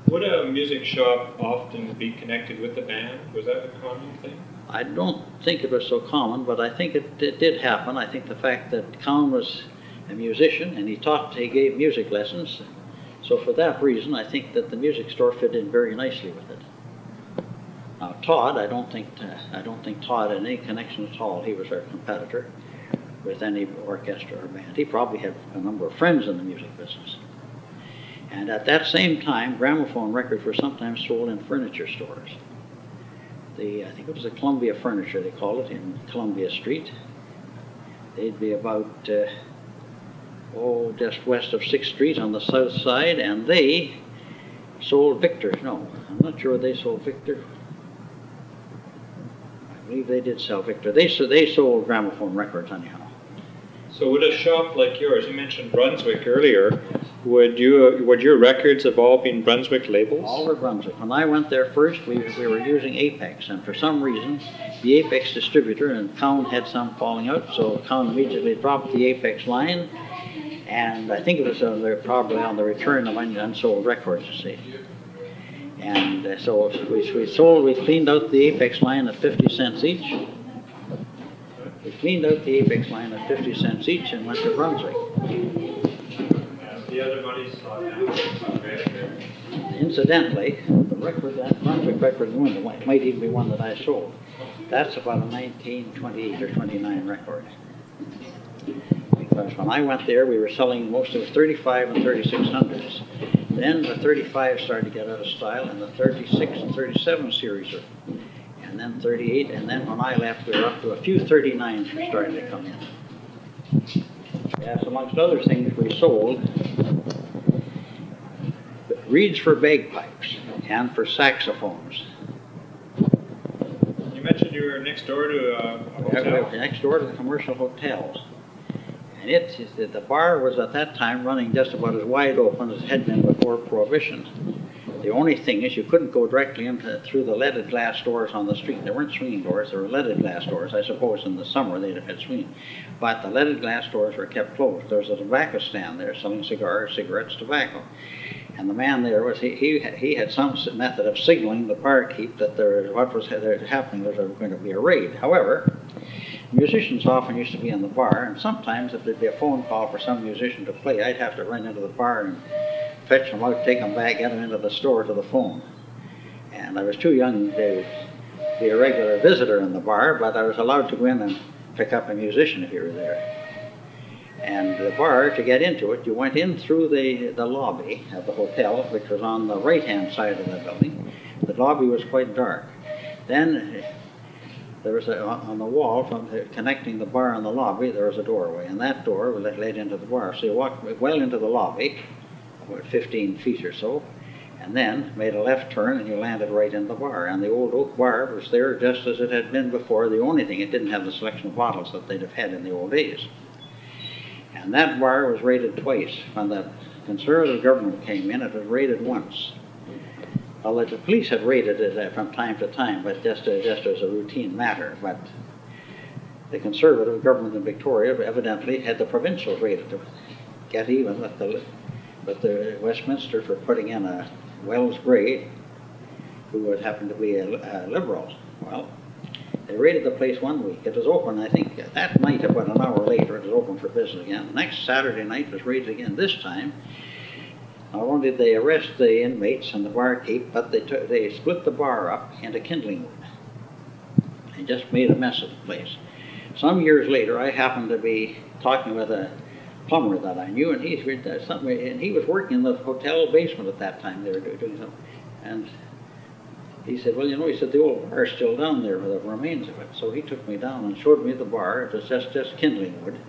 Would a music shop often be connected with the band? Was that a common thing? I don't think it was so common, but I think it did happen. I think the fact that Cowan was a musician and he gave music lessons. So for that reason, I think that the music store fit in very nicely with it. Now Todd, I don't think Todd had any connection at all. He was our competitor with any orchestra or band. He probably had a number of friends in the music business. And at that same time, gramophone records were sometimes sold in furniture stores. I think it was the Columbia Furniture, they call it, in Columbia Street. They'd be about, just west of 6th Street on the south side, and they sold Victor. No, I'm not sure they sold Victor. I believe they did sell Victor. They sold gramophone records anyhow. So would a shop like yours, you mentioned Brunswick earlier, would your records have all been Brunswick labels? All were Brunswick. When I went there first, we were using Apex, and for some reason, the Apex distributor and Cowan had some falling out, so Cowan immediately dropped the Apex line, and I think it was probably on the return of unsold records, you see. And so we cleaned out the Apex line at 50 cents each. We cleaned out the Apex line at 50 cents each and went to Brunswick. The other money's thought now. Incidentally, the record, that Brunswick record might even be one that I sold. That's about a 1928 or 29 record. Because when I went there, we were selling most of the 35 and 3600s. Then the 35 started to get out of style, and the 36 and 37 series are, and then 38, and then when I left, we were up to a few 39s were starting to come in. Yes, amongst other things, we sold reeds for bagpipes and for saxophones. You mentioned you were next door to a hotel? Next door to the commercial hotels. And the bar was at that time running just about as wide open as it had been before Prohibition. The only thing is you couldn't go directly through the leaded glass doors on the street. There weren't swinging doors, there were leaded glass doors. I suppose in the summer they'd have had swinging. But the leaded glass doors were kept closed. There was a tobacco stand there selling cigars, cigarettes, tobacco. And the man there he had some method of signaling the barkeep that what was happening, there was going to be a raid. However, musicians often used to be in the bar, and sometimes if there'd be a phone call for some musician to play, I'd have to run into the bar and fetch them out, take them back, get them into the store to the phone. And I was too young to be a regular visitor in the bar, but I was allowed to go in and pick up a musician if you were there. And the bar, to get into it, you went in through the lobby of the hotel, which was on the right-hand side of the building. The lobby was quite dark. Then there was on the wall connecting the bar and the lobby, there was a doorway, and that door led into the bar. So you walked well into the lobby, about 15 feet or so, and then made a left turn and you landed right in the bar. And the old oak bar was there just as it had been before. The only thing, it didn't have the selection of bottles that they'd have had in the old days. And that bar was raided twice. When the Conservative government came in, it was raided once. Well, the police had raided it from time to time, but just as a routine matter. But the Conservative government in Victoria evidently had the provincials raided to get even with the Westminster for putting in a Wells Gray, who would happen to be a Liberal. Well, they raided the place one week. It was open, I think, that night, about an hour later, it was open for business again. The next Saturday night it was raided again. This time, not only did they arrest the inmates and the barkeep, but they split the bar up into kindling wood. They just made a mess of the place. Some years later, I happened to be talking with a plumber that I knew, and he was working in the hotel basement at that time. They were doing something, and he said, well, he said, the old bar's still down there with the remains of it. So he took me down and showed me the bar. It was just kindling wood.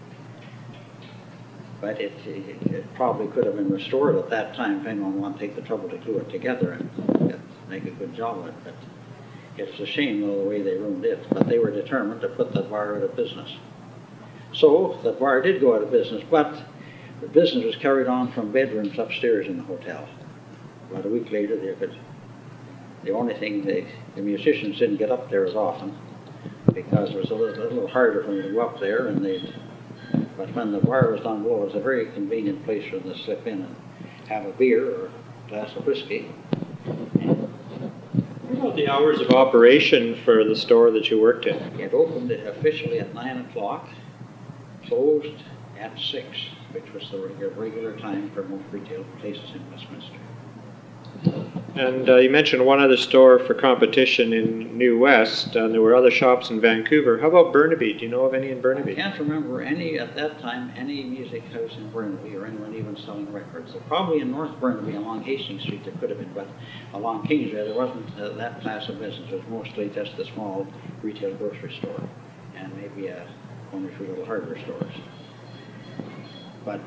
But it probably could have been restored at that time if anyone wanted to take the trouble to glue it together and make a good job of it. But it's a shame, though, the way they ruined it. But they were determined to put the bar out of business. So the bar did go out of business, but the business was carried on from bedrooms upstairs in the hotel. About a week later, the only thing, the musicians didn't get up there as often because it was a little harder for them to go up there, but when the bar was down below, it was a very convenient place for them to slip in and have a beer or a glass of whiskey What about the hours of operation for the store that you worked in? It opened officially at 9 o'clock, closed at 6, which was the regular time for most retail places in Westminster. And you mentioned one other store for competition in New West, and there were other shops in Vancouver. How about Burnaby? Do you know of any in I Burnaby? can't remember any, at that time, any music house in Burnaby or anyone even selling records. So probably in North Burnaby along Hastings Street there could have been, but along Kingsway there wasn't that class of business. It was mostly just the small retail grocery store and maybe one or two little hardware stores. But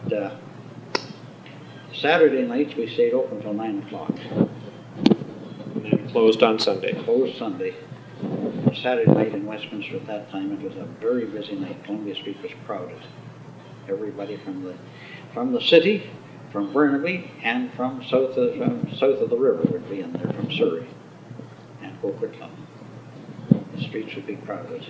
Saturday nights we stayed open until 9 o'clock. And then closed on Sunday. Closed Sunday. Saturday night in Westminster at that time, it was a very busy night. Columbia Street was crowded. Everybody from the city, from Burnaby, and from south of the river would be in there, from Surrey and Coquitlam. The streets would be crowded.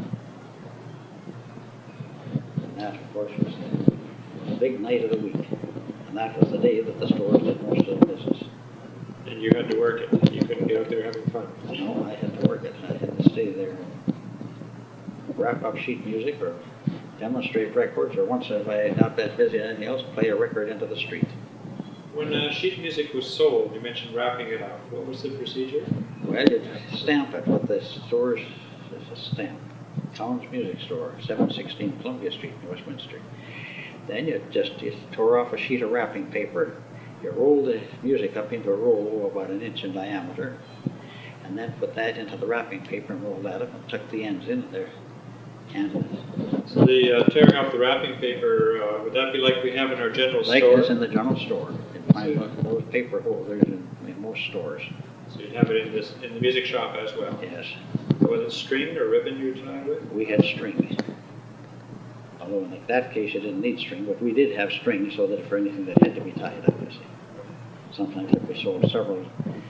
And that, of course, was the big night of the week. And that was the day that the stores did most of the business. And you had to work it. You couldn't be out there having fun. No, I had to work it. I had to stay there and wrap up sheet music or demonstrate records, or once if I got that busy anything else, play a record into the street. When sheet music was sold, you mentioned wrapping it up. What was the procedure? Well, you'd stamp it with the store's a stamp. Collins Music Store, 716 Columbia Street in Westminster. Then you tore off a sheet of wrapping paper. You rolled the music up into a roll about 1 inch in diameter, and then put that into the wrapping paper and rolled that up and tucked the ends in there. And So the tearing off the wrapping paper, would that be like we have in our general like store? this in the general store. You'd find those paper holders in most stores. So you'd have it in the music shop as well? Yes. Was it string or ribbon you tied with? We had string. Although in that case you didn't need string, but we did have string so that for anything that had to be tied up, you see. Sometimes if we sold several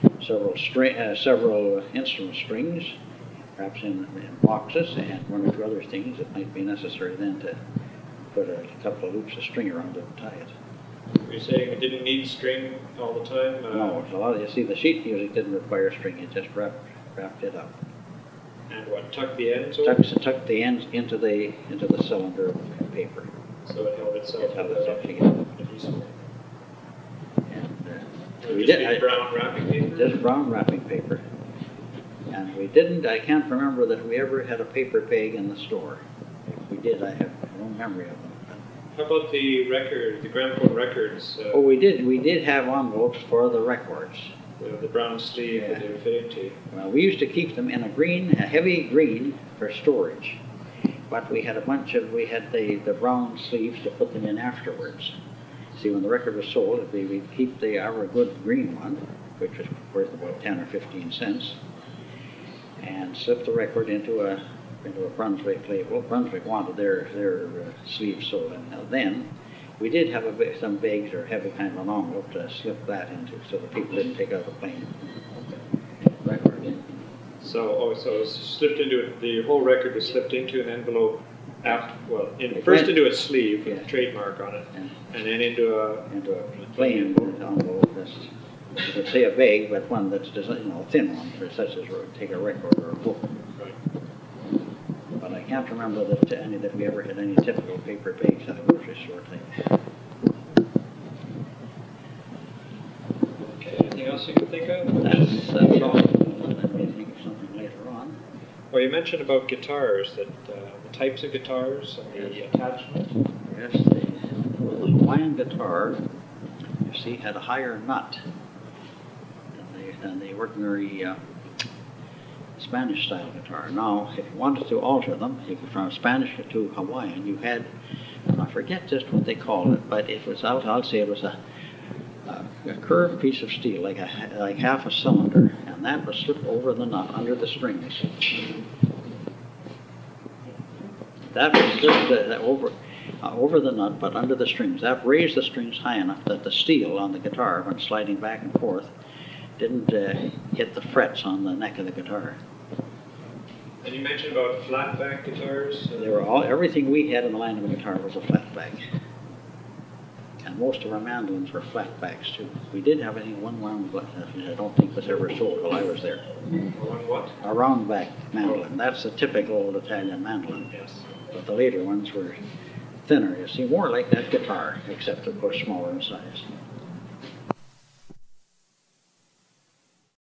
instrument strings, perhaps in boxes, and one or two other things, it might be necessary then to put a couple of loops of string around it and tie it. You're saying it didn't need string all the time? No, it's a lot. You see, the sheet music didn't require string. You just wrapped it up. And what, tuck the ends over? Tuck the ends into the cylinder of paper. So it held itself It held itself together. And we did brown wrapping paper? Just brown wrapping paper. And we didn't, I can't remember that we ever had a paper bag in the store. If we did, I have no memory of them. How about the gramophone records? Oh, we did have envelopes for the records. The brown sleeve that they would fit into. Well, we used to keep them in a heavy green for storage. But we had the brown sleeves to put them in afterwards. See, when the record was sold, we'd keep our good green one, which was worth about 10 or 15 cents, and slip the record into a Brunswick label. Brunswick wanted their sleeves sold in. Now then, we did have some bags or heavy kind of an envelope to slip that into, so that people didn't take out a plain record. So it's slipped into it. The whole record was slipped into an envelope. First into a sleeve with a trademark on it, and then into a plain envelope. You could say a bag, but one that's a thin one, for such as take a record or a book. Right. But I can't remember that we ever had any typical paper bags at a grocery store type. Okay. Anything else you can think of? That's all. Let me think of something later on. Well, you mentioned about guitars, that the types of guitars and the attachment. Yes, the Hawaiian guitar, you see, had a higher nut than the ordinary Spanish-style guitar. Now, if you wanted to alter them, from Spanish to Hawaiian, you had, I forget just what they called it, but it was, I'll say it was a curved piece of steel, like half a cylinder, and that was slipped over the nut under the strings. That was slipped over the nut, but under the strings. That raised the strings high enough that the steel on the guitar, when sliding back and forth, didn't hit the frets on the neck of the guitar. And you mentioned about flat-back guitars. They were everything we had in the line of a guitar was a flat back. And most of our mandolins were flat backs too. We did have, I think, one round back that I don't think was ever sold while I was there. One what? A round back mandolin. That's the typical old Italian mandolin. Yes. But the later ones were thinner, you see, more like that guitar, except of course smaller in size.